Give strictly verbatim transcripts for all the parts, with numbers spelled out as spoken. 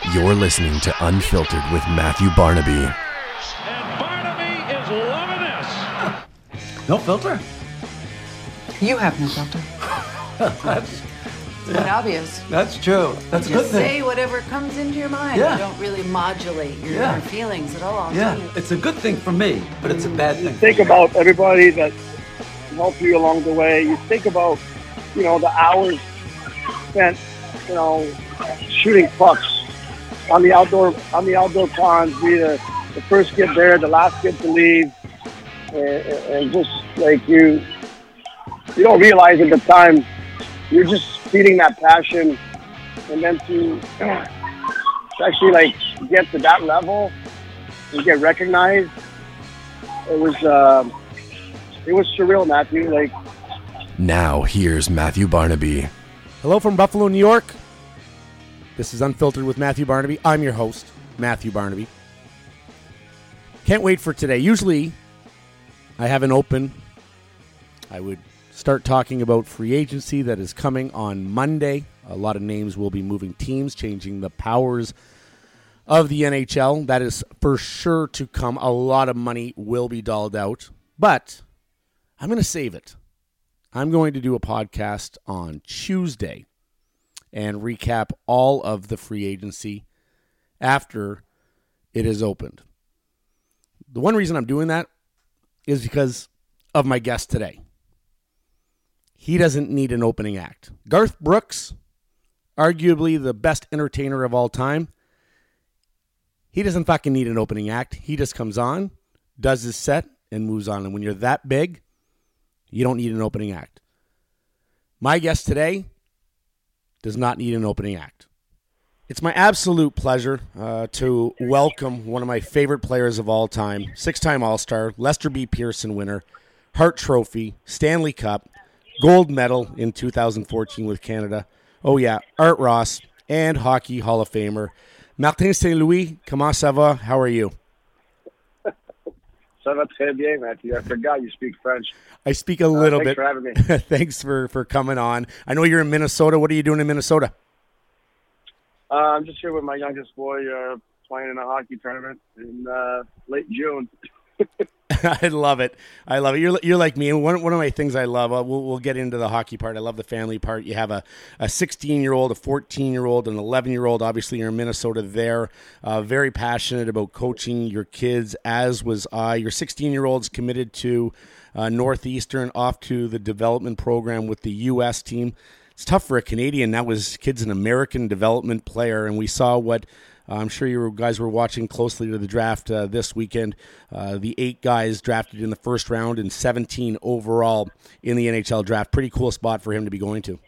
You're listening to Unfiltered with Matthew Barnaby. And Barnaby is loving this. No filter? You have no filter. That's, It's quite obvious. that's true. That's a good Just say thing. whatever comes into your mind. Yeah. You don't really modulate your, Yeah. your feelings at all. I'll Yeah, tell you. it's a good thing for me, but it's a bad thing. Think about everybody that helped you along the way. You think about, you know, the hours spent, you know, shooting pucks on the outdoor on the outdoor ponds. Be the, the first kid there, the last kid to leave, and, and just like you, you don't realize at the time you're just feeding that passion, and then to, to actually like get to that level and get recognized. It was uh, it was surreal, Matthew. Like. Now, here's Matthew Barnaby. Hello from Buffalo, New York. This is Unfiltered with Matthew Barnaby. I'm your host, Matthew Barnaby. Can't wait for today. Usually, I have an open. I would start talking about free agency that is coming on Monday. A lot of names will be moving teams, changing the powers of the N H L. That is for sure to come. A lot of money will be dolled out. But I'm going to save it. I'm going to do a podcast on Tuesday and recap all of the free agency after it is opened. The one reason I'm doing that is because of my guest today. He doesn't need an opening act. Garth Brooks, arguably the best entertainer of all time, he doesn't fucking need an opening act. He just comes on, does his set, and moves on. And when you're that big, you don't need an opening act. My guest today does not need an opening act. It's my absolute pleasure uh, to welcome one of my favorite players of all time, six-time All-Star, Lester B. Pearson winner, Hart Trophy, Stanley Cup, gold medal in two thousand fourteen with Canada. Oh yeah, Art Ross, and Hockey Hall of Famer. Martin Saint Louis, comment ça va? How are you? Ça va très bien, Matthew. I forgot you speak French. I speak a little uh, thanks bit. for having me. Thanks for, for coming on. I know you're in Minnesota. What are you doing in Minnesota? Uh, I'm just here with my youngest boy uh, playing in a hockey tournament in uh, late June. I love it. I love it. You're you're like me. One one of my things I love. Uh, we'll we'll get into the hockey part. I love the family part. You have a a sixteen year old, a fourteen year old, an eleven year old. Obviously, you're in Minnesota. There, uh, very passionate about coaching your kids. As was I. Your sixteen year old's committed to uh, Northeastern, off to the development program with the U S team. It's tough for a Canadian. That was kid's an American development player, and we saw what. I'm sure you guys were watching closely to the draft uh, this weekend. Uh, the eight guys drafted in the first round and seventeen overall in the N H L draft. Pretty cool spot for him to be going to.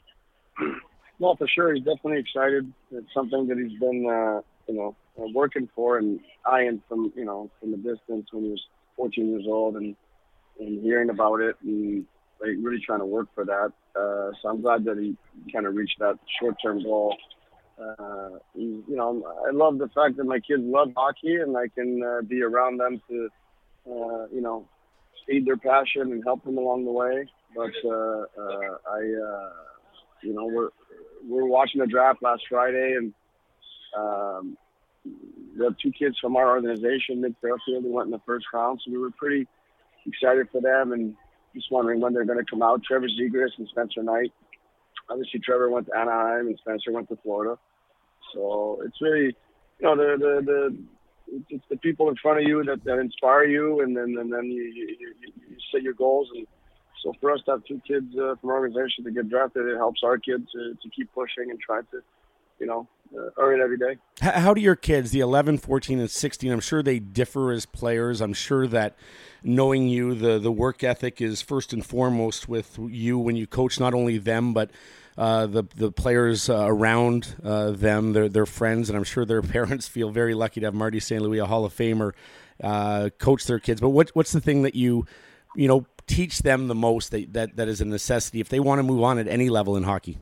Well, for sure, he's definitely excited. It's something that he's been, uh, you know, uh, working for and eyeing from, you know, from a distance when he was fourteen years old, and and hearing about it and like really trying to work for that. Uh, so I'm glad that he kind of reached that short-term goal. Uh, you know, I love the fact that my kids love hockey and I can uh, be around them to, uh, you know, feed their passion and help them along the way. But uh, uh, I, uh, you know, we're we're watching the draft last Friday, and um, we have two kids from our organization, Mid Fairfield, who went in the first round, so we were pretty excited for them and just wondering when they're going to come out. Trevor Zegras and Spencer Knight. Obviously, Trevor went to Anaheim and Spencer went to Florida. So it's really, you know, the the, the it's the people in front of you that, that inspire you, and then and then you, you, you, you set your goals. And so for us to have two kids uh, from our organization to get drafted, it helps our kids to, to keep pushing and try to, you know, uh, earn it every day. How do your kids, the eleven, fourteen, and sixteen, I'm sure they differ as players. I'm sure that knowing you, the, the work ethic is first and foremost with you when you coach not only them, but Uh, the the players uh, around uh, them, their their friends, and I'm sure their parents feel very lucky to have Marty Saint Louis, a Hall of Famer, uh, coach their kids. But what what's the thing that you you know teach them the most that that, that is a necessity if they want to move on at any level in hockey?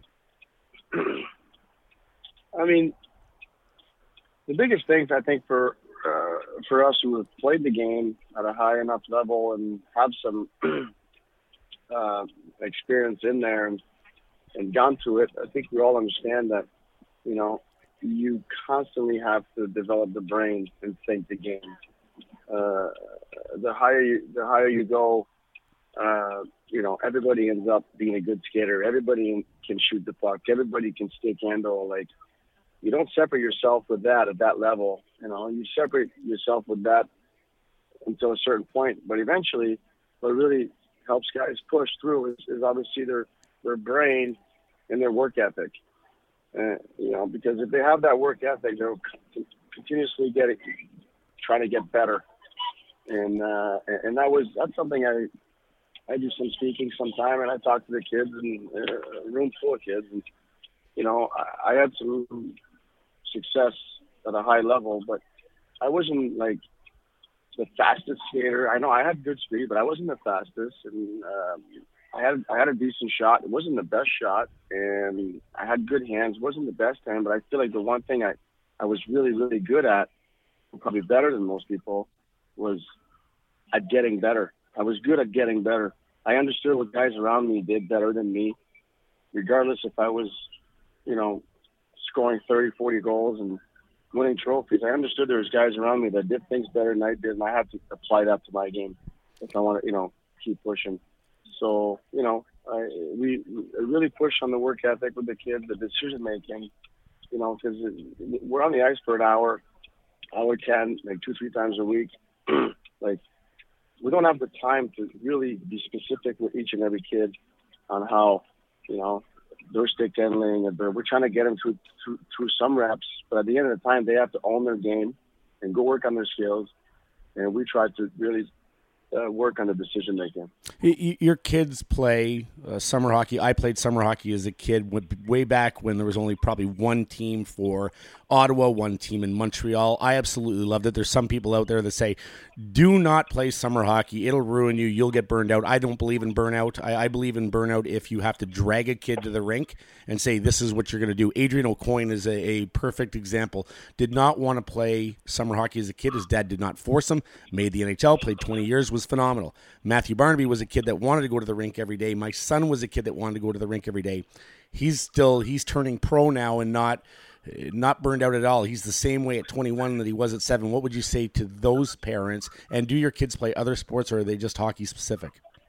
I mean, the biggest things I think for uh, for us who have played the game at a high enough level and have some uh, experience in there and, and gone through it, I think we all understand that, you know, you constantly have to develop the brain and think the game. Uh, the higher you, the higher you go, uh, you know, everybody ends up being a good skater. Everybody can shoot the puck. Everybody can stick handle. Like, you don't separate yourself with that at that level. You know, you separate yourself with that until a certain point. But eventually, what really helps guys push through is, is obviously their, their brain and their work ethic. Uh, you know, because if they have that work ethic, they'll continuously get it, trying to get better. And uh, and that was that's something I I do some speaking sometime, and I talk to the kids and uh, a room full of kids, and you know I, I had some success at a high level, but I wasn't like the fastest skater. I know I had good speed, but I wasn't the fastest, and um, I had I had a decent shot. It wasn't the best shot, and I had good hands. It wasn't the best hand, but I feel like the one thing I, I was really, really good at, probably better than most people, was at getting better. I was good at getting better. I understood what guys around me did better than me, regardless if I was, you know, scoring thirty, forty goals and winning trophies. I understood there was guys around me that did things better than I did, and I had to apply that to my game if I want to, you know, keep pushing. So, you know, I, we, we really push on the work ethic with the kids, the decision making, you know, because we're on the ice for an hour, hour ten, like two, three times a week. Like, we don't have the time to really be specific with each and every kid on how, you know, their stick handling. And we're trying to get them through, through through some reps, but at the end of the time, they have to own their game and go work on their skills. And we try to really uh, work on the decision making. Your kids play uh, summer hockey. I played summer hockey as a kid way back when there was only probably one team for Ottawa, one team in Montreal. I absolutely loved it. There's some people out there that say, do not play summer hockey. It'll ruin you. You'll get burned out. I don't believe in burnout. I, I believe in burnout if you have to drag a kid to the rink and say, this is what you're going to do. Adrian Aucoin is a, a perfect example. Did not want to play summer hockey as a kid. His dad did not force him. Made the N H L, played twenty years, was phenomenal. Matthew Barnaby was a kid that wanted to go to the rink every day. My son was a kid that wanted to go to the rink every day. He's still, he's turning pro now and not not burned out at all. He's the same way at twenty-one that he was at seven. What would you say to those parents? And do your kids play other sports, or are they just hockey specific?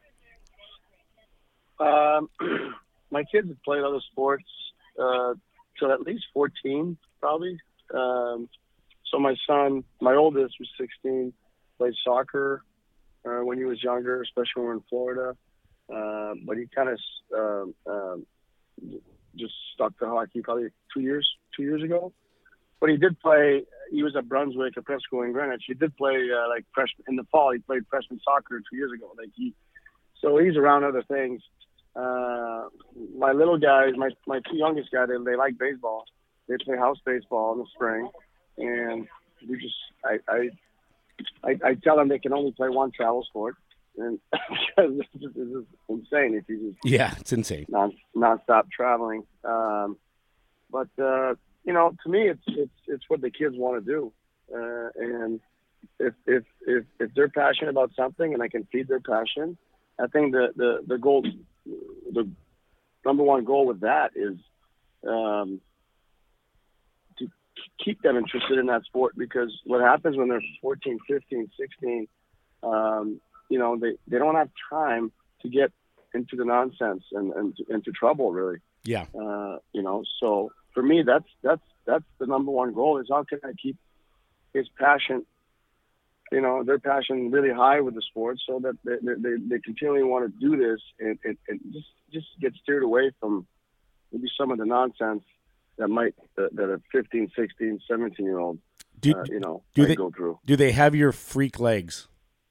Um, my kids have played other sports uh, till at least fourteen, probably. Um, so my son, my oldest, was sixteen, played soccer uh, when he was younger, especially when we were in Florida. Uh, but he kind of um, um, just stuck to hockey probably two years, two years ago. But he did play. He was at Brunswick, a prep school in Greenwich. He did play uh, like freshman in the fall. He played freshman soccer two years ago. Like he, so he's around other things. Uh, my little guys, my my two youngest guys, they, they like baseball. They play house baseball in the spring, and we just I I I, I tell them they can only play one travel sport. And because this is, this is insane if you just yeah, it's insane non nonstop traveling. Um, but uh, you know, to me, it's it's it's what the kids want to do, uh, and if if if if they're passionate about something and I can feed their passion, I think the the the goal, the number one goal with that is um, to keep them interested in that sport, because what happens when they're fourteen, fifteen, sixteen. Um, you know, they, they don't have time to get into the nonsense and, and into trouble, really. Yeah. Uh, you know, so for me, that's, that's, that's the number one goal, is how can I keep his passion, you know, their passion really high with the sport, so that they, they, they continually want to do this and, and, and just, just get steered away from maybe some of the nonsense that might, that, that a fifteen, sixteen, seventeen year old, do, uh, you know, do might they go through. Do they have your freak legs?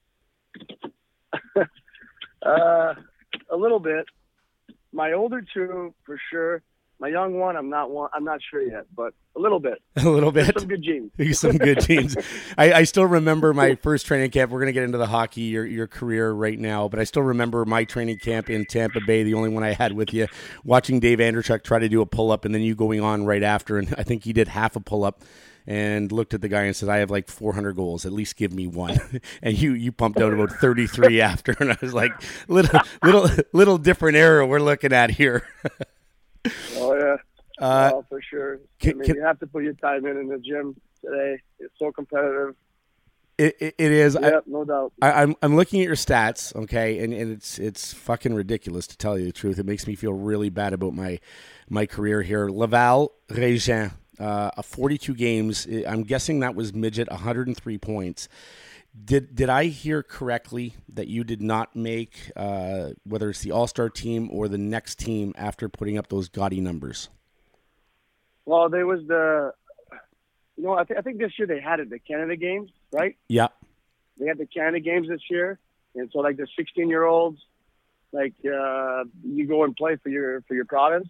uh, a little bit. My older two, for sure. My young one, I'm not one. I'm not sure yet, but a little bit. A little bit. There's some good genes. Some good genes. I, I still remember my first training camp. We're going to get into the hockey, your your career right now, but I still remember my training camp in Tampa Bay, the only one I had with you, watching Dave Andrechuk try to do a pull up, and then you going on right after, and I think he did half a pull up. And looked at the guy and said, I have like four hundred goals. At least give me one. And you you pumped out about thirty-three after. And I was like, little little little different era we're looking at here. Oh, yeah. Uh, oh, for sure. can- I mean, can- you have to put your time in in the gym today. It's so competitive. it, it, it is. I- Yeah, no doubt. I, I'm I'm looking at your stats, okay, and, and it's it's fucking ridiculous, to tell you the truth. It makes me feel really bad about my my career here. Laval Régent, uh, a forty-two games. I'm guessing that was midget, one hundred three points. Did did I hear correctly that you did not make uh, whether it's the All-Star team or the next team after putting up those gaudy numbers? Well, there was the, you know, I, th- I think this year they had it, the Canada Games, right? Yeah. They had the Canada Games this year, and so like the sixteen-year-olds, like uh, you go and play for your for your province,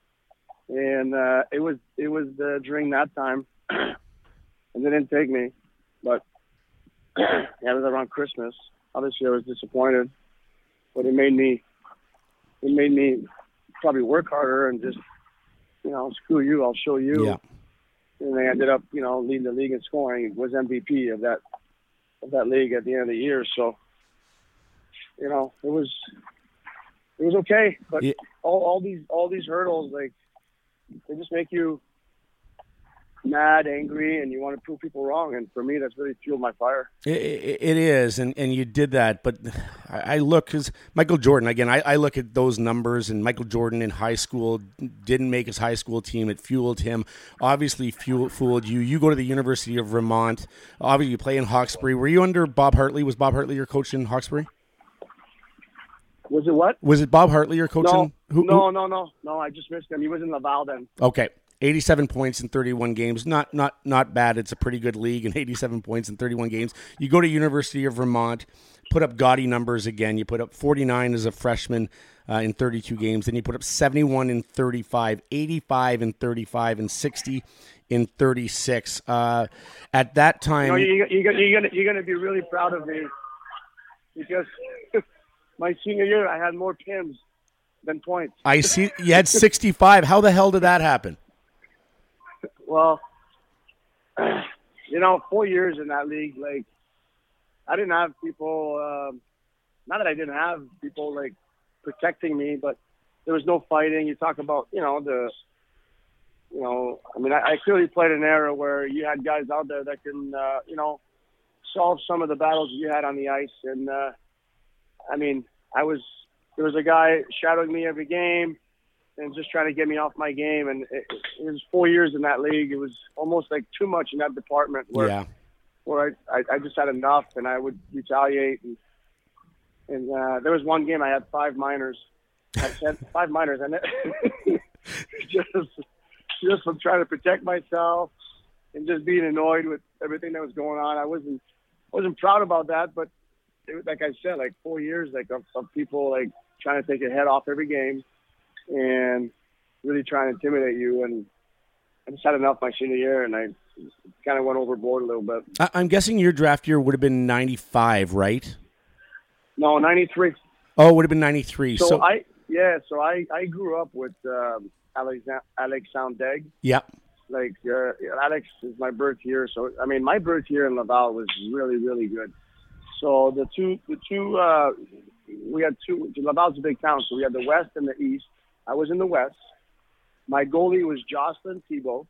and uh, it was it was uh, during that time, and they didn't take me, but yeah, it was around Christmas. Obviously, I was disappointed, but it made me it made me probably work harder and just, you know, screw you, I'll show you. Yeah. And they ended up, you know, leading the league in scoring. Was M V P of that of that league at the end of the year. So, you know, it was it was okay. But Yeah. all, all these all these hurdles, like, they just make you mad, angry, and you want to prove people wrong. And for me, that's really fueled my fire. It, it, it is, and, and you did that, but I, I look, because Michael Jordan, again, I, I look at those numbers, and Michael Jordan in high school didn't make his high school team. It fueled him, obviously fuel, fooled you. You go to the University of Vermont, obviously you play in Hawkesbury. Were you under Bob Hartley? Was Bob Hartley your coach in Hawkesbury? Was it what? Was it Bob Hartley your coach? No, in, who, no, who- no, no, no. I just missed him. He was in Laval then. Okay. eighty-seven points in thirty-one games. Not not not bad. It's a pretty good league, and eighty-seven points in thirty-one games. You go to University of Vermont, put up gaudy numbers again. You put up forty-nine as a freshman uh, in thirty-two games. Then you put up seventy-one in thirty-five, eighty-five in thirty-five, and sixty in thirty-six. Uh, at that time... You know, you, you, you're going you're gonna be really proud of me because my senior year, I had more pins than points. I see you had sixty-five. How the hell did that happen? Well, you know, four years in that league, like, I didn't have people, um, not that I didn't have people, like, protecting me, but there was no fighting. You talk about, you know, the, you know, I mean, I, I clearly played an era where you had guys out there that can, uh, you know, solve some of the battles you had on the ice. And, uh, I mean, I was, there was a guy shadowing me every game and just trying to get me off my game. And it, it was four years in that league. It was almost like too much in that department where, Yeah. where I, I, I just had enough and I would retaliate. And, and uh, there was one game I had five minors. I had five minors. And it, just, just from trying to protect myself and just being annoyed with everything that was going on. I wasn't, wasn't proud about that, but it was, like I said, like four years, like of, of people like trying to take your head off every game and really trying to intimidate you. And I just had enough my senior year, and I kind of went overboard a little bit. I- I'm guessing your draft year would have been ninety-five, right? No, ninety-three. Oh, it would have been ninety-three. So, So, I, yeah, so I, I grew up with um, Alex, Alex Soundeg. yeah. Like, uh, Alex is my birth year. So, I mean, my birth year in Laval was really, really good. So the two, the two, uh, we had two, Laval's a big town. So we had the West and the East. I was in the West. My goalie was Jocelyn Thibault.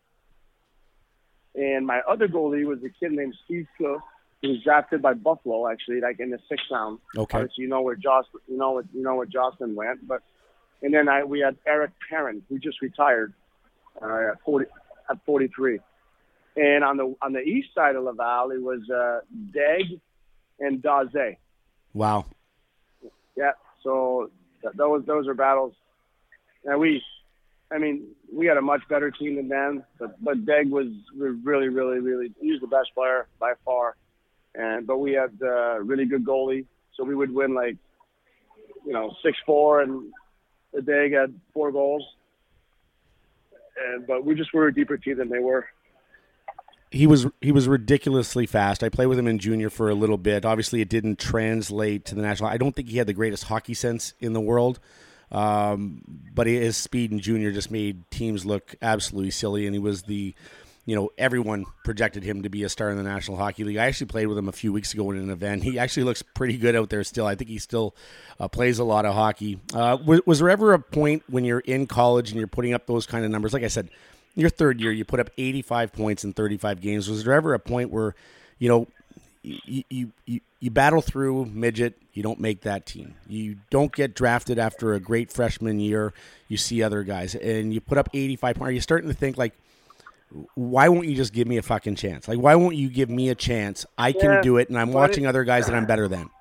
And my other goalie was a kid named Steve Clough, who was drafted by Buffalo, actually, like in the sixth round. Okay. Obviously, you know where Jocelyn, you know what, you know where Jocelyn went. But, and then I, we had Eric Perrin, who just retired uh, at forty, at forty-three. And on the, on the east side of Laval, it was uh, Deg and Daze. Wow. Yeah, so th- those those are battles. And we, I mean, we had a much better team than them, but but Deg was really, really, really, he was the best player by far. And but we had uh, really good goalie, so we would win like, you know, six four, and the Deg had four goals. And but we just were a deeper team than they were. He was he was ridiculously fast. I played with him in junior for a little bit. Obviously, it didn't translate to the national. I don't think he had the greatest hockey sense in the world, um, but his speed in junior just made teams look absolutely silly. And he was the you know, everyone projected him to be a star in the National Hockey League. I actually played with him a few weeks ago in an event. He actually looks pretty good out there still. I think he still uh, plays a lot of hockey. Uh, was, was there ever a point when you're in college and you're putting up those kind of numbers? Like I said, your third year, you put up eighty-five points in thirty-five games. Was there ever a point where, you know, you, you, you, you battle through midget, you don't make that team. You don't get drafted after a great freshman year. You see other guys, and you put up eighty-five points. Are you starting to think, like, why won't you just give me a fucking chance? Like, why won't you give me a chance? I can yeah, do it, and I'm watching it, other guys that I'm better than.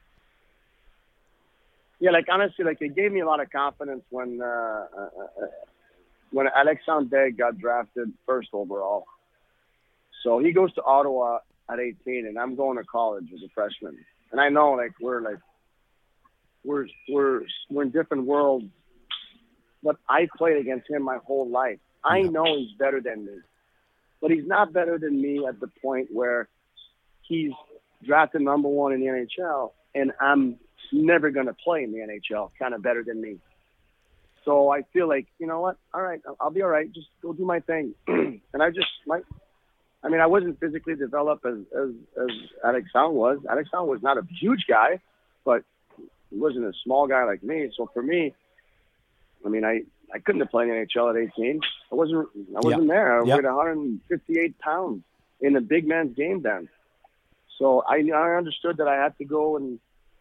Yeah, like, honestly, like, it gave me a lot of confidence when uh, uh, when Alexandre Daigle got drafted first overall. So he goes to Ottawa at eighteen, and I'm going to college as a freshman. And I know, like, we're like we're we're we're in different worlds, but I played against him my whole life. I know he's better than me, but he's not better than me at the point where he's drafted number one in the N H L, and I'm never going to play in the N H L, kind of better than me. So I feel like, you know what? All right, I'll be all right. Just go do my thing. And I just, like, I mean, I wasn't physically developed as, as, as Alexandre was. Alexandre was not a huge guy, but he wasn't a small guy like me. So for me, I mean, I, I couldn't have played in the N H L at eighteen. I wasn't, I wasn't yep. there. I yep. weighed one hundred fifty-eight pounds in a big man's game then. So I, I understood that I had to go and,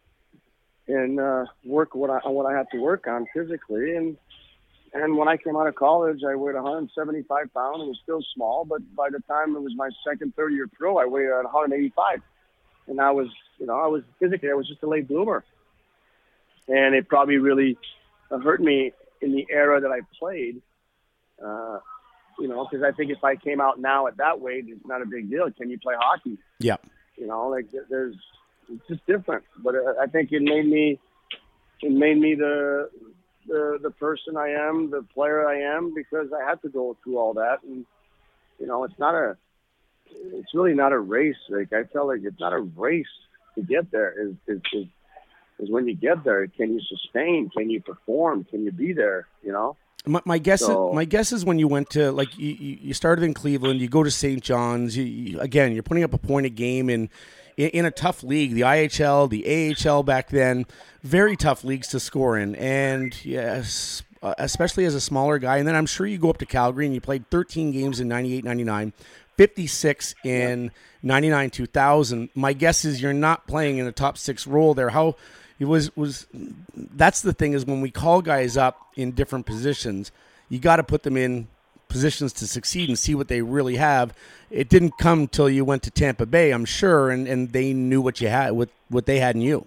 and uh, work what I what I had to work on physically. And and when I came out of college, I weighed one hundred seventy-five pounds. It was still small, but by the time it was my second, third year pro, I weighed one hundred eighty-five. And I was, you know, I was physically, I was just a late bloomer. And it probably really hurt me in the era that I played, uh, you know, because I think if I came out now at that weight, it's not a big deal. Can you play hockey? Yeah. You know, like there's, it's just different. But I think it made me, it made me the, the, the person I am, the player I am, because I had to go through all that. And, you know, it's not a, it's really not a race. Like, I felt like it's not a race to get there. Is is is is when you get there, can you sustain? Can you perform? Can you be there? You know. My, my guess, so, is, my guess is when you went to, like, you, you started in Cleveland, you go to Saint John's. You, you, again, you're putting up a point a game in, in in a tough league, the I H L, the A H L back then, very tough leagues to score in, and yes, uh, especially as a smaller guy. And then I'm sure you go up to Calgary and you played thirteen games in ninety-eight ninety-nine, fifty-six in ninety-nine two thousand. My guess is you're not playing in a top six role there. How it was was that's the thing, is when we call guys up in different positions, you got to put them in positions to succeed and see what they really have. It didn't come till you went to Tampa Bay, I'm sure, and, and they knew what you had, what what they had in you.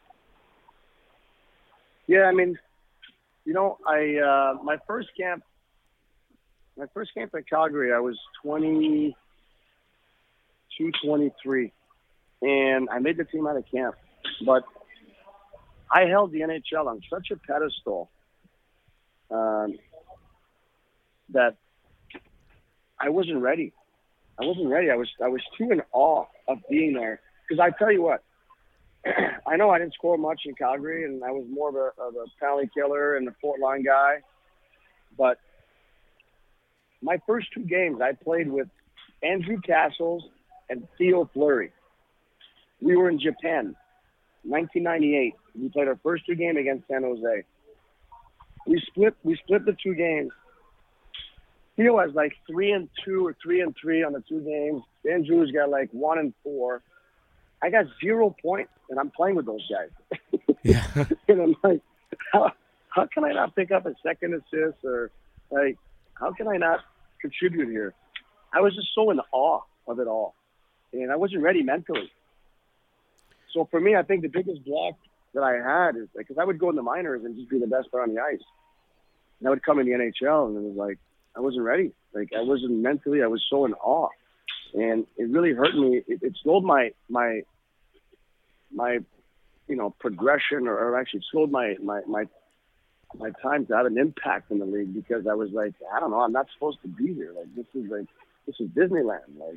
Yeah, I mean, you know, I uh, my first camp, my first camp at Calgary, I was twenty-two, twenty-three, and I made the team out of camp, but I held the N H L on such a pedestal um, that I wasn't ready. I wasn't ready. I was I was too in awe of being there. Because I tell you what, I know I didn't score much in Calgary, and I was more of a, of a penalty killer and a fourth line guy. But my first two games, I played with Andrew Castles and Theo Fleury. We were in Japan, nineteen ninety-eight. We played our first two games against San Jose. We split. We split the two games. Theo has like three and two or three and three on the two games. Andrew's got like one and four. I got zero points, and I'm playing with those guys. Yeah. And I'm like, how, how can I not pick up a second assist, or like, how can I not contribute here? I was just so in awe of it all, and I wasn't ready mentally. So for me, I think the biggest block that I had is like, because I would go in the minors and just be the best player on the ice. And I would come in the N H L, and it was like, I wasn't ready. Like, I wasn't mentally, I was so in awe. And it really hurt me. It, it slowed my, my, my, you know, progression, or, or actually slowed my, my, my, my time to have an impact in the league, because I was like, I don't know, I'm not supposed to be here. Like, this is like, this is Disneyland. Like,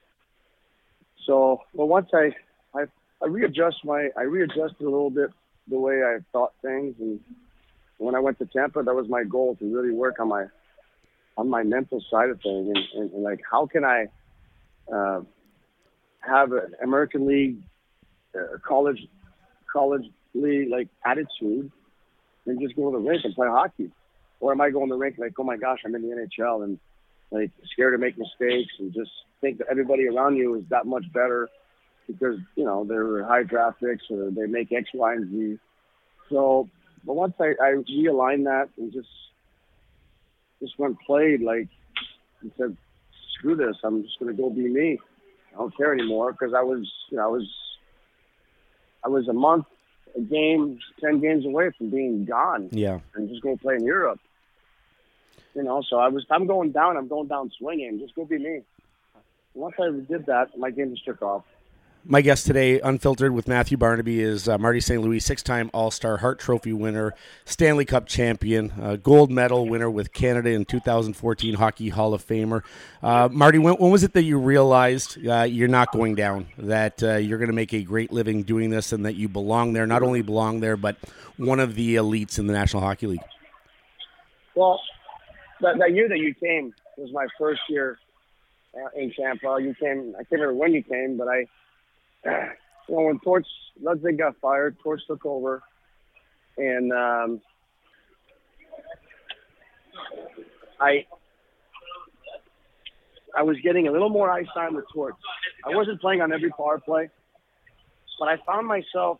so, but once I, I, I readjust my, I readjusted a little bit the way I thought things. And when I went to Tampa, that was my goal, to really work on my, on my mental side of things, and, and, and like, how can I uh, have an American League, uh, college, college league like attitude, and just go to the rink and play hockey? Or am I going to the rink like, oh my gosh, I'm in the N H L, and like scared to make mistakes and just think that everybody around you is that much better because, you know, they're high draft picks or they make X, Y, and Z. So, but once I, I realigned that and just just went and played, like, and said, screw this, I'm just going to go be me. I don't care anymore, because I was, you know, I was, I was a month, a game, ten games away from being gone. Yeah. And just go play in Europe. You know, so I was, I'm going down, I'm going down swinging. Just go be me. Once I did that, my game just took off. My guest today, Unfiltered with Matthew Barnaby, is uh, Marty Saint Louis, six-time All-Star, Hart Trophy winner, Stanley Cup champion, uh, gold medal winner with Canada in two thousand fourteen Hockey Hall of Famer. Uh, Marty, when, when was it that you realized uh, you're not going down, that uh, you're going to make a great living doing this and that you belong there, not only belong there, but one of the elites in the National Hockey League? Well, that, that year that you came was my first year uh, in Tampa. You came, I can't remember when you came, but I, you know, when Torch Ludwig got fired, Torch took over, and um, I I was getting a little more ice time with Torch. I wasn't playing on every power play, but I found myself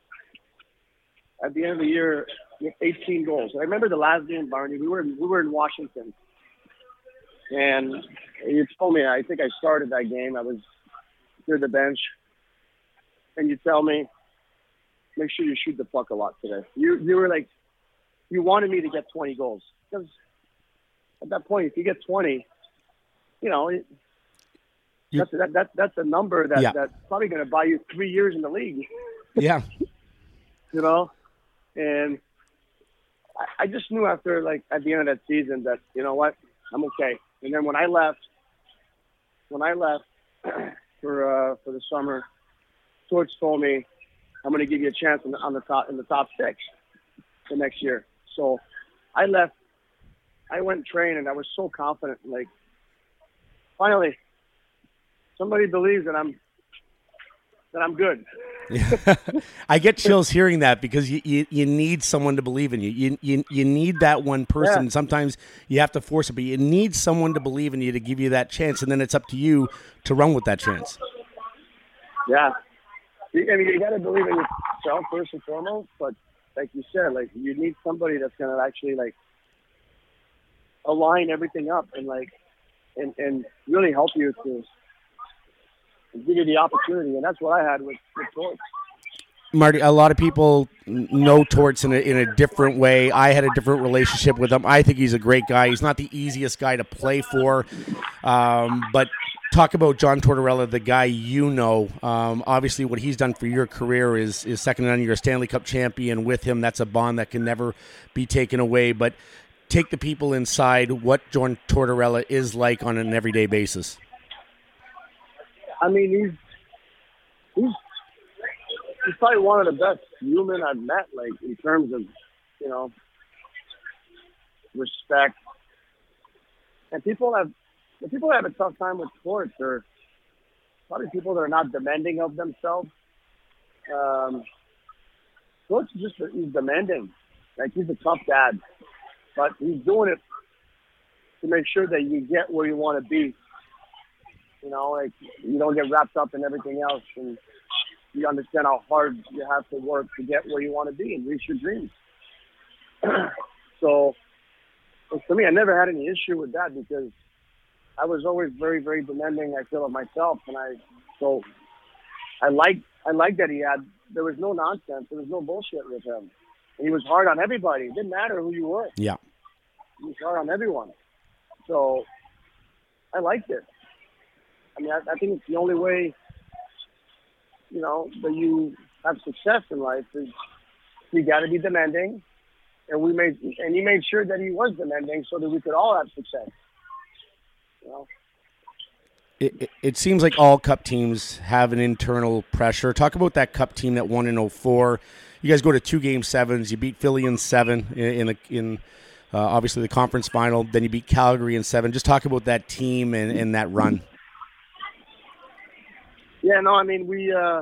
at the end of the year with eighteen goals. I remember the last game, Barney. We were in, we were in Washington, and you told me, I think I started that game. I was near the bench. And you tell me, make sure you shoot the puck a lot today. You you were like, you wanted me to get twenty goals. Because at that point, if you get twenty, you know, it, you, that's, that, that, that's a number that, yeah. that's probably going to buy you three years in the league. Yeah. You know? And I, I just knew after, like, at the end of that season that, you know what, I'm okay. And then when I left, when I left for uh, for the summer, Torch told me, I'm going to give you a chance on the, on the top in the top six the next year. So I left. I went and trained, and I was so confident. Like, finally, somebody believes that I'm that I'm good. Yeah. I get chills hearing that because you, you, you need someone to believe in you. You you, you need that one person. Yeah. Sometimes you have to force it, but you need someone to believe in you to give you that chance, and then it's up to you to run with that chance. Yeah. I mean, you got to believe in yourself first and foremost, but like you said, like you need somebody that's going to actually like align everything up and like and, and really help you to give you the opportunity, and that's what I had with, with Torch. Marty, a lot of people know Torch in a, in a different way. I had a different relationship with him. I think he's a great guy. He's not the easiest guy to play for, um, but talk about John Tortorella, the guy you know. Um, obviously, what he's done for your career is is second to none. You're a Stanley Cup champion with him. That's a bond that can never be taken away. But take the people inside what John Tortorella is like on an everyday basis. I mean, he's he's he's probably one of the best human I've met. Like in terms of, you know, respect, and people have. The people that have a tough time with sports are probably people that are not demanding of themselves. Um, Torch is just he's demanding, like he's a tough dad, but he's doing it to make sure that you get where you want to be. You know, like you don't get wrapped up in everything else, and you understand how hard you have to work to get where you want to be and reach your dreams. So, for me, I never had any issue with that because I was always very, very demanding, I feel, of myself. And I, so I like, I like that he had, there was no nonsense. There was no bullshit with him. And he was hard on everybody. It didn't matter who you were. Yeah. He was hard on everyone. So I liked it. I mean, I, I think it's the only way, you know, that you have success in life is you got to be demanding. And we made, and he made sure that he was demanding so that we could all have success. You know? It, it, it seems like all Cup teams have an internal pressure. Talk about that Cup team that won in oh four. You guys go to two game sevens. You beat Philly in seven in in, a, in Uh, obviously, the conference final. Then you beat Calgary in seven. Just talk about that team and, and that run. Yeah, no, I mean we uh,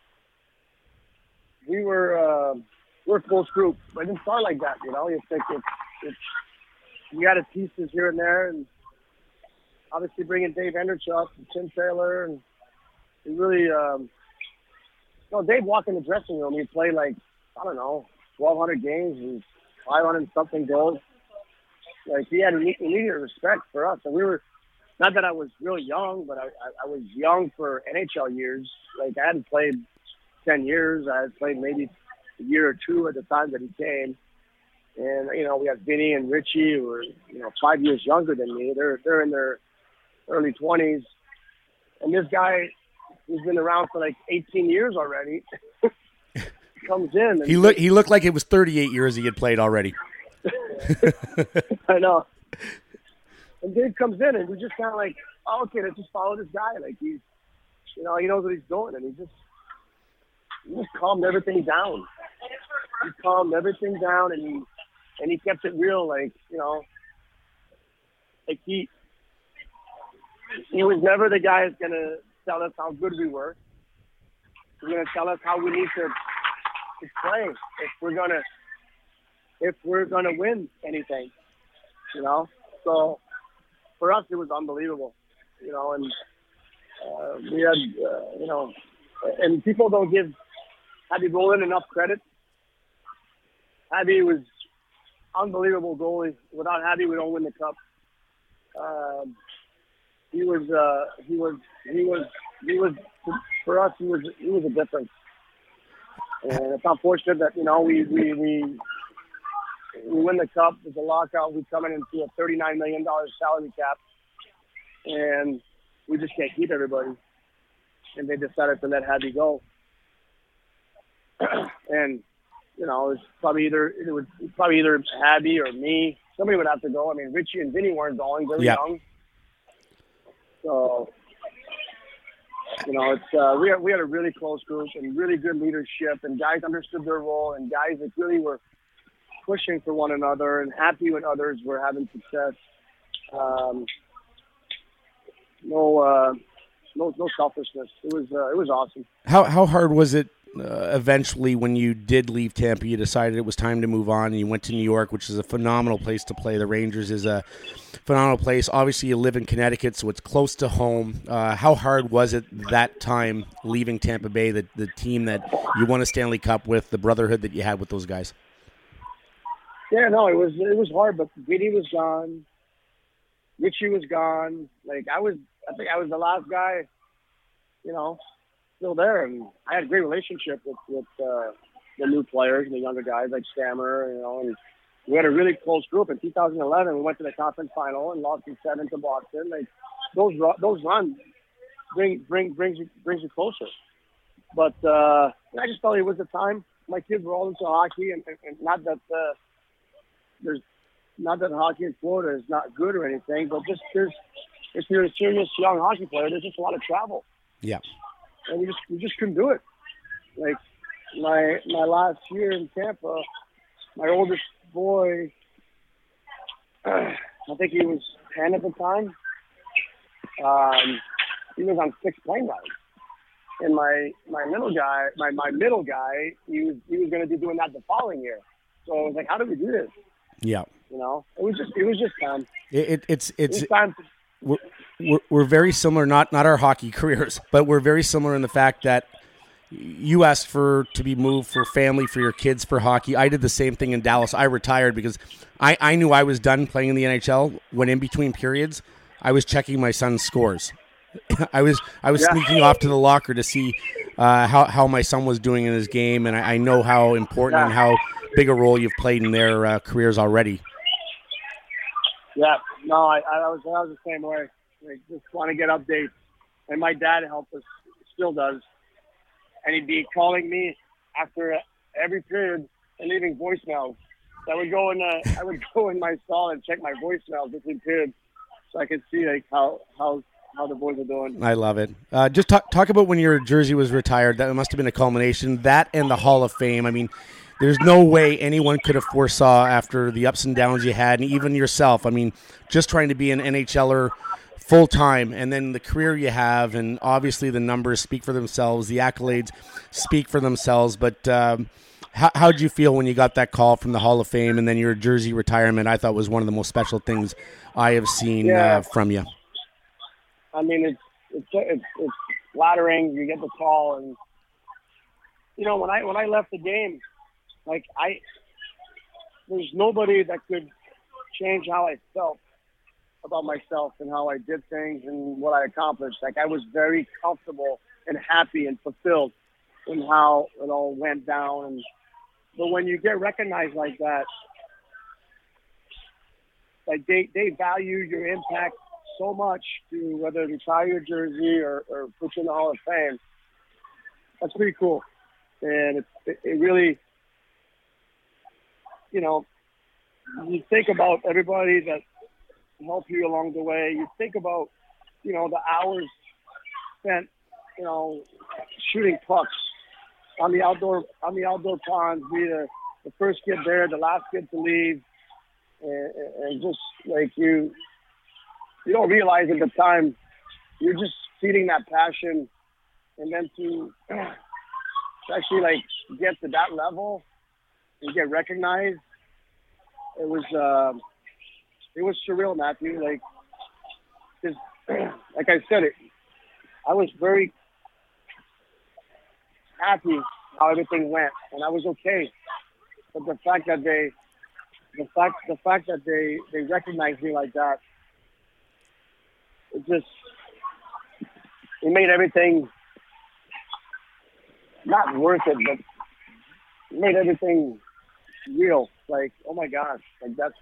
we were uh, we're a close group, but it didn't start like that. You know, you think it's, it's we added pieces here and there, and obviously bringing Dave Henderchuck and Tim Taylor, and he really, um, you know, Dave walked in the dressing room. He played like I don't know, twelve hundred games and five hundred something goals. Like he had immediate respect for us, and we were. Not that I was really young, but I, I, I was young for N H L years. Like, I hadn't played ten years. I had played maybe a year or two at the time that he came. And, you know, we had Vinny and Richie who were, you know, five years younger than me. They're they're in their early twenties. And this guy, who's been around for like eighteen years already, comes in. And he, look, he looked like it was thirty-eight years he had played already. I know. And Dave comes in, and we just kind of like, oh, okay, let's just follow this guy. Like, he's, you know, he knows what he's doing, and he just, he just calmed everything down. He calmed everything down, and he, and he kept it real. Like, you know, like he, he was never the guy that's gonna tell us how good we were. He's gonna tell us how we need to, to play if we're gonna, if we're gonna win anything. You know, so. For us, it was unbelievable, you know, and uh, we had, uh, you know, and people don't give Abby Bolin enough credit. Abby was unbelievable goalie. Without Abby, we don't win the cup. Um, he was, uh, he was, he was, he was, for us, he was, he was a difference. And it's unfortunate that, you know, we, we, we, we win the cup. There's a lockout. We come in into a thirty-nine million dollars salary cap, and we just can't keep everybody. And they decided to let Habby go. And you know, it's probably either it was probably either Habby or me. Somebody would have to go. I mean, Richie and Vinny weren't going. They were yeah. young. So you know, it's uh, we had, we had a really close group and really good leadership, and guys understood their role, and guys that really were pushing for one another and happy when others were having success. Um, no, uh, no, no selfishness. It was, uh, it was awesome. How how hard was it uh, eventually when you did leave Tampa? You decided it was time to move on, and you went to New York, which is a phenomenal place to play. The Rangers is a phenomenal place. Obviously, you live in Connecticut, so it's close to home. Uh, how hard was it that time leaving Tampa Bay, the the team that you won a Stanley Cup with, the brotherhood that you had with those guys? Yeah, no, it was it was hard, but Vinny was gone. Richie was gone. Like I was, I think I was the last guy, you know, still there, and I had a great relationship with with uh, the new players and the younger guys like Stammer, you know, and we had a really close group. In two thousand eleven, we went to the conference final and lost in seven to Boston. Like those those runs bring bring brings you brings you closer. But uh, I just felt it was the time. My kids were all into hockey, and, and, and not that. Uh, There's not that hockey in Florida is not good or anything, but just there's if you're a serious young hockey player, there's just a lot of travel. Yeah, and we just we just couldn't do it. Like my my last year in Tampa, my oldest boy, uh, I think he was ten at the time. Um, he was on six plane rides, and my my middle guy, my my middle guy, he was he was going to be doing that the following year. So I was like, how do we do this? Yeah, you know, it was just it was just time. It, it, it's it's it was time to- we're, we're we're very similar, not not our hockey careers, but we're very similar in the fact that you asked for to be moved for family, for your kids, for hockey. I did the same thing in Dallas. I retired because I, I knew I was done playing in the N H L. When in between periods, I was checking my son's scores. I was I was yeah. sneaking off to the locker to see uh, how how my son was doing in his game, and I, I know how important yeah. and how big a role you've played in their uh, careers already. Yeah, no, I, I was I was the same way. Like, just want to get updates, and my dad helped us, still does, and he'd be calling me after every period and leaving voicemails. So I would go in uh, I would go in my stall and check my voicemails between periods, so I could see like how how. how the boys are doing. I love it. Uh, just talk talk about when your jersey was retired. That must have been a culmination. That and the Hall of Fame. I mean, there's no way anyone could have foresaw after the ups and downs you had, and even yourself. I mean, just trying to be an NHLer full time, and then the career you have, and obviously the numbers speak for themselves, the accolades speak for themselves. But um, how how did you feel when you got that call from the Hall of Fame, and then your jersey retirement? I thought was one of the most special things I have seen Yeah. uh, from you. I mean, it's it's it's, it's flattering. You get the call, and you know when I when I left the game, like I, there's nobody that could change how I felt about myself and how I did things and what I accomplished. Like I was very comfortable and happy and fulfilled in how it all went down. And but when you get recognized like that, like they they value your impact so much to whether they tie your jersey or, or put you in the Hall of Fame. That's pretty cool. And it, it, it really, you know, you think about everybody that helped you along the way. You think about, you know, the hours spent, you know, shooting pucks on the outdoor on the outdoor ponds, be the, the first kid there, the last kid to leave, and, and just like you, you don't realize at the time you're just feeding that passion, and then to, to actually like get to that level and get recognized, it was uh, it was surreal, Matthew. Like, cause, like I said, it, I was very happy how everything went, and I was okay. But the fact that they, the fact the fact that they they recognized me like that, it just, it made everything not worth it, but it made everything real. Like, oh my gosh, like that's,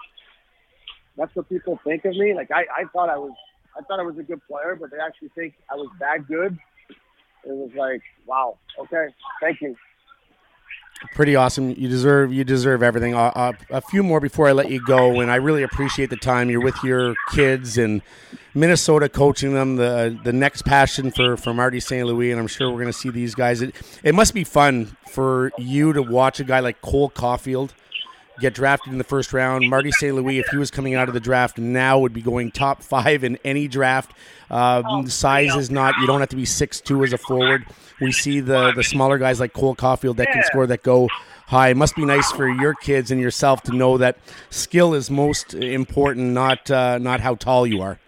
that's what people think of me. Like I, I thought I was, I thought I was a good player, but they actually think I was that good. It was like, wow, okay, thank you. Pretty awesome. You deserve you deserve everything. Uh, uh, a few more before I let you go, and I really appreciate the time you're with your kids and Minnesota, coaching them. The the next passion for, for Marty Saint Louis, and I'm sure we're going to see these guys. It, it must be fun for you to watch a guy like Cole Caulfield get drafted in the first round. Marty Saint Louis, if he was coming out of the draft now, would be going top five in any draft. Um, size is not, you don't have to be six two as a forward. We see the, the smaller guys like Cole Caulfield that can score, that go high. It must be nice for your kids and yourself to know that skill is most important, not uh, not how tall you are.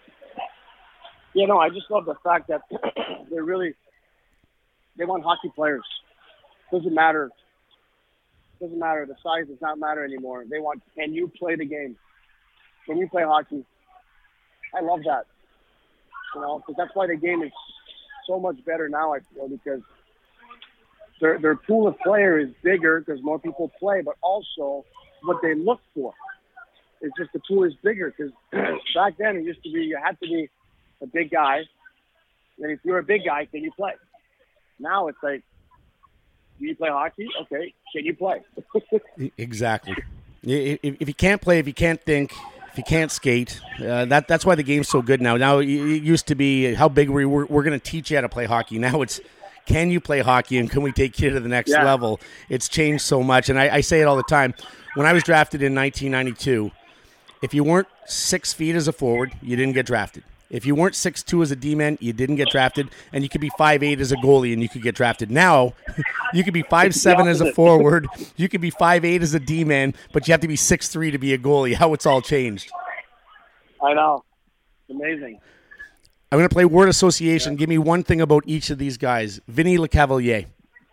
You know, I just love the fact that they're really, they want hockey players. Doesn't matter. Doesn't matter. The size does not matter anymore. They want, can you play the game? Can you play hockey? I love that. You know, because that's why the game is so much better now, I feel, because their their pool of player is bigger because more people play, but also what they look for is just the pool is bigger, because back then it used to be you had to be a big guy, and if you're a big guy, can you play? Now it's like, do you play hockey? Okay, can you play? Exactly. If, if you can't play, if you can't think, if you can't skate, uh, that that's why the game's so good now. Now, it used to be, how big were we? We're, we're going to teach you how to play hockey. Now it's, can you play hockey, and can we take you to the next Yeah. level? It's changed so much, and I, I say it all the time. When I was drafted in nineteen ninety-two, if you weren't six feet as a forward, you didn't get drafted. If you weren't six two as a D-man, you didn't get drafted, and you could be five eight as a goalie, and you could get drafted. Now, you could be five seven as a forward, you could be five eight as a D-man, but you have to be six three to be a goalie. How it's all changed. I know. It's amazing. I'm going to play word association. Yeah. Give me one thing about each of these guys. Vinny Lecavalier.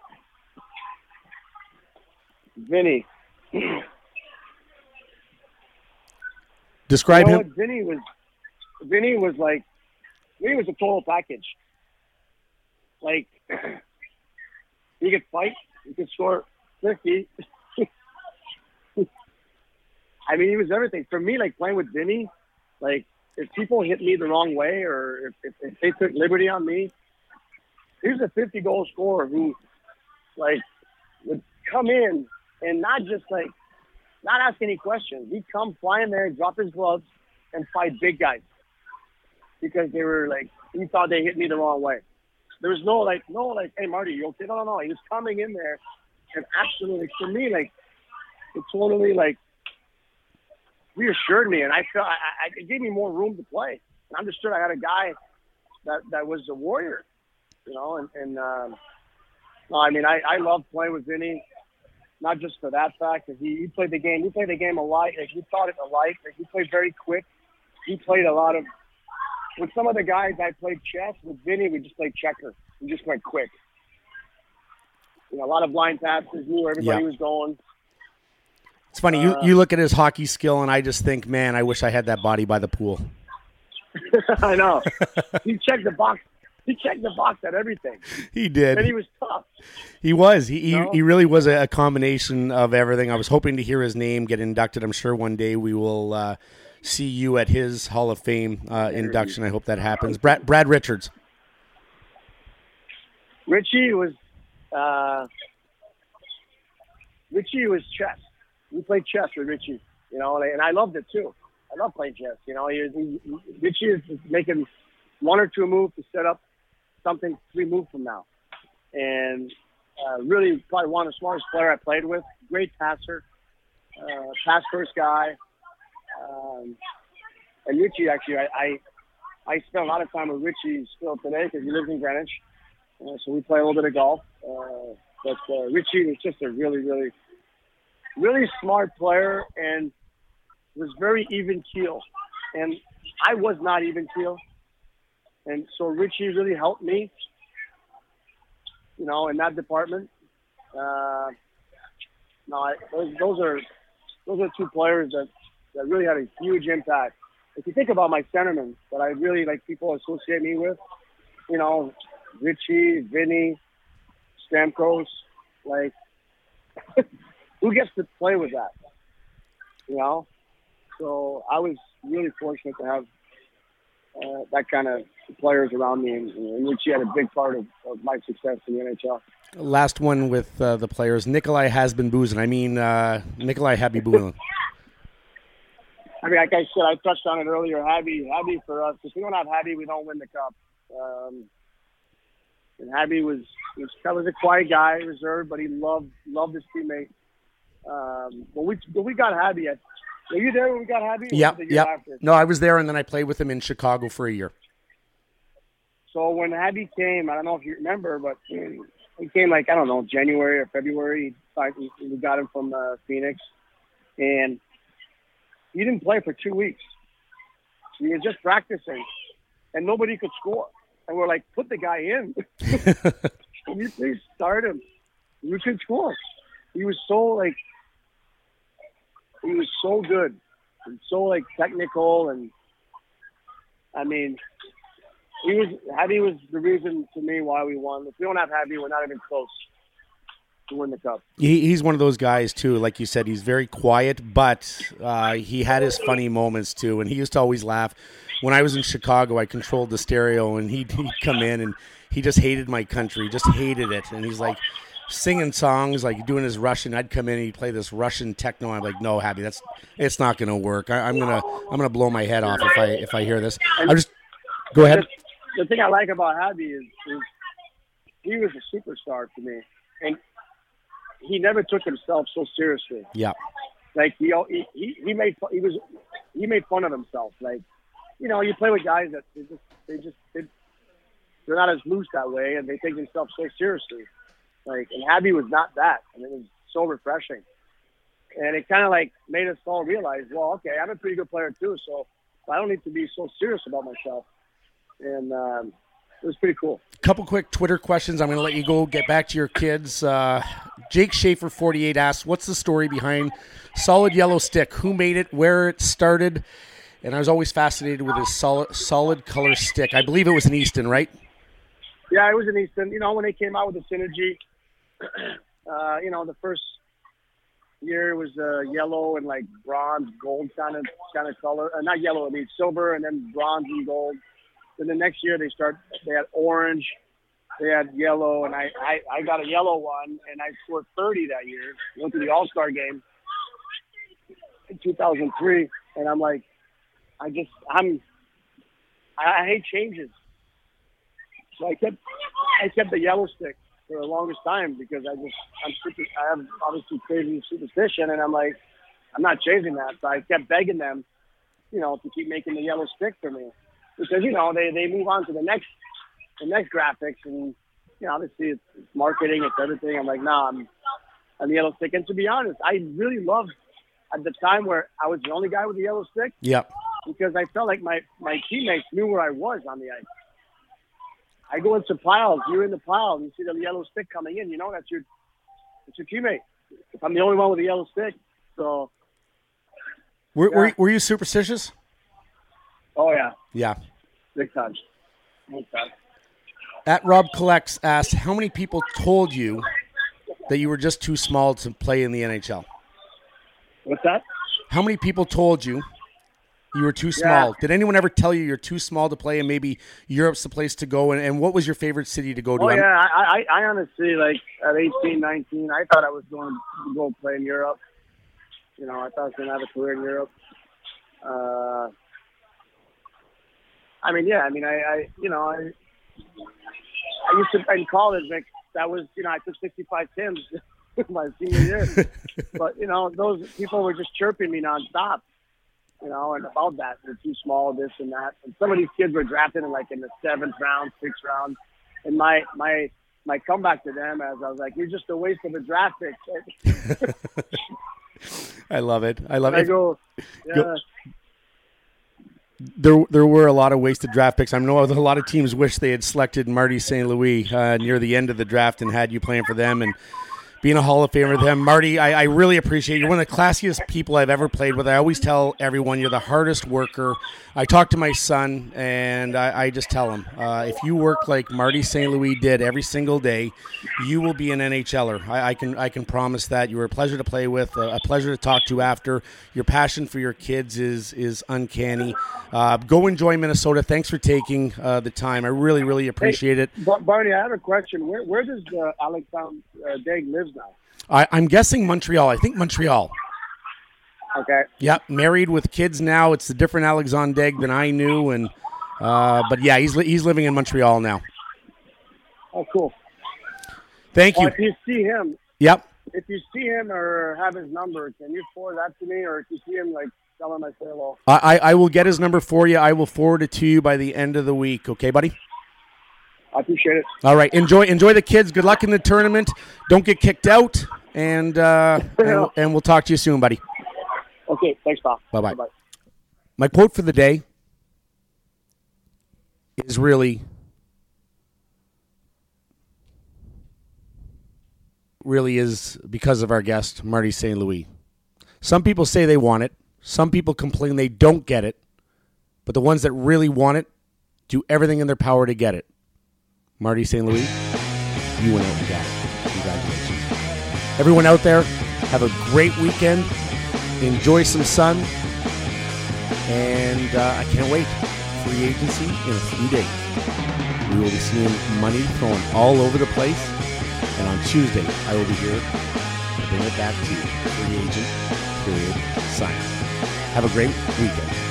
Vinny. Describe you know him. What? Vinny was, Vinny was like, Vinny was a total package. Like, he could fight, he could score fifty. I mean, he was everything. For me, like, playing with Vinny, like, if people hit me the wrong way, or if, if, if they took liberty on me, he was a fifty-goal scorer who, like, would come in and not just, like, not ask any questions. He'd come flying there, drop his gloves, and fight big guys because they were, like, he thought they hit me the wrong way. There was no, like, no, like, hey, Marty, you okay? No, no, no. He was coming in there and absolutely, for me, like, it totally, like, reassured me, and I felt I, I, it gave me more room to play. And I understood I had a guy that, that was a warrior, you know, and, and um, no, I mean, I, I love playing with Vinny, not just for that fact that he, he played the game. He played the game alike. Like, he thought it alike. Like, he played very quick. He played a lot of – with some of the guys I played chess, with Vinny, we just played checker. We just went quick. You know, a lot of line passes, knew where everybody yeah. was going. It's funny. Uh, you, you look at his hockey skill, and I just think, man, I wish I had that body by the pool. I know. He checked the box. He checked the box at everything. He did. And he was tough. He was. He he, No? he really was a, a combination of everything. I was hoping to hear his name get inducted. I'm sure one day we will uh, see you at his Hall of Fame uh, induction. I hope that happens. Brad, Brad Richards. Richie was uh, Richie was chess. We played chess with Richie, you know, and I loved it too. I love playing chess. You know, he, he, Richie is making one or two moves to set up something three moves from now. And uh, really probably one of the smartest player I played with. Great passer, uh, pass first guy. Um, and Richie, actually, I, I I spent a lot of time with Richie still today because he lives in Greenwich. Uh, so we play a little bit of golf. Uh, but uh, Richie was just a really, really, really smart player and was very even keel. And I was not even keel. And so Richie really helped me, you know, in that department. Uh, no, I, those, those are those are two players that, that really had a huge impact. If you think about my centermen that I really like, people associate me with, you know, Richie, Vinny, Stamkos, like, who gets to play with that, you know? So I was really fortunate to have uh, that kind of players around me, and, and Richie had a big part of, of my success in the N H L. Last one with uh, the players. Nikolai has been boozing. I mean, uh, Nikolai Happy boozing. I mean, like I said, I touched on it earlier. Habby, Habby for us. If we don't have Habby, we don't win the cup. Um, and Habby was was, was a quiet guy, reserved, but he loved loved his teammates. Um, when we when we got Habby, at, were you there when we got Habby? Yeah, yeah. No, I was there, and then I played with him in Chicago for a year. So when Habby came, I don't know if you remember, but he came like, I don't know, January or February. We got him from uh, Phoenix, and he didn't play for two weeks. He was just practicing, and nobody could score. And we're like, put the guy in. Can you please start him? We could score. He was so, like, he was so good and so, like, technical. And, I mean, he was, Habby was the reason to me why we won. If we don't have Habby, we're not even close to win the cup. He, he's one of those guys, too. Like you said, he's very quiet, but uh, he had his funny moments, too. And he used to always laugh. When I was in Chicago, I controlled the stereo, and he'd, he'd come in, and he just hated my country, just hated it. And he's like singing songs, like doing his Russian. I'd come in, and he'd play this Russian techno. I'm like, no, Habby, that's it's not going to work. I, I'm gonna I'm gonna blow my head off if I if I hear this. I just go ahead. The, the thing I like about Habby is, is he was a superstar to me, and he never took himself so seriously. Yeah, like he he he made he was he made fun of himself, like. You know, you play with guys that they just, they just, they, they're not as loose that way, and they take themselves so seriously. Like, and Habby was not that, and it was so refreshing. And it kind of like made us all realize, well, okay, I'm a pretty good player too, so I don't need to be so serious about myself. And um, it was pretty cool. Couple quick Twitter questions. I'm going to let you go get back to your kids. Uh, Jake Schaefer forty-eight asks, what's the story behind Solid Yellow Stick? Who made it? Where it started? And I was always fascinated with his solid, solid color stick. I believe it was in Easton, right? Yeah, it was in Easton. You know, when they came out with the Synergy, uh, you know, the first year was uh, yellow and like bronze, gold kind of kind of color. Uh, not yellow, I mean silver, and then bronze and gold. Then the next year they start. They had orange, they had yellow, and I, I, I got a yellow one, and I scored thirty that year. Went to the All-Star game in two thousand three, and I'm like, I just, I'm, I, I hate changes. So I kept, I kept the yellow stick. for the longest time because I just I'm super, I have obviously crazy superstition, and I'm like I'm not chasing that. So I kept begging them, you know, to keep making the yellow stick for me because you know they, they move on to the next the next graphics, and you know obviously it's, it's marketing, it's everything. I'm like, nah, I'm on the yellow stick. And to be honest, I really loved at the time where I was the only guy with the yellow stick. Yep. Because I felt like my, my teammates knew where I was on the ice. I go into piles. You're in the pile. And you see the yellow stick coming in. You know that's your that's your teammate. If I'm the only one with the yellow stick, so. Were, Yeah. were, were you superstitious? Oh yeah, Yeah. big time. Big time. At Rob Collects asked, how many people told you that you were just too small to play in the N H L? What's that? How many people told you you were too small? Yeah. Did anyone ever tell you you're too small to play and maybe Europe's the place to go? And, and what was your favorite city to go to? Oh I'm- yeah, I, I I honestly like at eighteen, nineteen, I thought I was going to go play in Europe. You know, I thought I was going to have a career in Europe. Uh, I mean, yeah, I mean, I, I you know, I I used to in college like that was you know I took sixty-five Tims my senior year, but you know those people were just chirping me nonstop. You know, and about that, they're too small, this and that. And some of these kids were drafted in like in the seventh round, sixth round. And my my my comeback to them as I was like, you're just a waste of a draft pick. I love it. I love And I it. go, yeah, Go- There, there were a lot of wasted draft picks. I know a lot of teams wish they had selected Marty Saint Louis uh, near the end of the draft and had you playing for them and being a Hall of Famer with them. Marty, I, I really appreciate you. You're one of the classiest people I've ever played with. I always tell everyone you're the hardest worker. I talk to my son, and I, I just tell him, uh, if you work like Marty Saint Louis did every single day, you will be an N H L er. I, I can I can promise that. You were a pleasure to play with, a, a pleasure to talk to after. Your passion for your kids is is uncanny. Uh, go enjoy Minnesota. Thanks for taking uh, the time. I really, really appreciate it. Bar- Barney, I have a question. Where where does uh, Alexander uh, Daigle lives now? I, I'm guessing Montreal. I think Montreal. Okay. Yep, married with kids now. It's a different Alexandre Daigle than I knew, and uh, but yeah, he's li- he's living in Montreal now. Oh, cool. Thank Well, you. if you see him, Yep, if you see him or have his number, can you forward that to me? Or if you see him, like, tell him I say hello. I, I I will get his number for you. I will forward it to you by the end of the week. Okay, buddy. I appreciate it. All right, enjoy enjoy the kids. Good luck in the tournament. Don't get kicked out, and uh, and, and we'll talk to you soon, buddy. Okay, thanks, pal. Bye-bye. Bye-bye. My quote for the day is really, really is because of our guest, Marty Saint Louis. Some people say they want it. Some people complain they don't get it. But the ones that really want it do everything in their power to get it. Marty Saint Louis, you went out and got it. Congratulations. Everyone out there, have a great weekend. Enjoy some sun. And uh, I can't wait. Free agency in a few days. We will be seeing money thrown all over the place. And on Tuesday, I will be here to bring it back to you. Free agent, period, sign. Have a great weekend.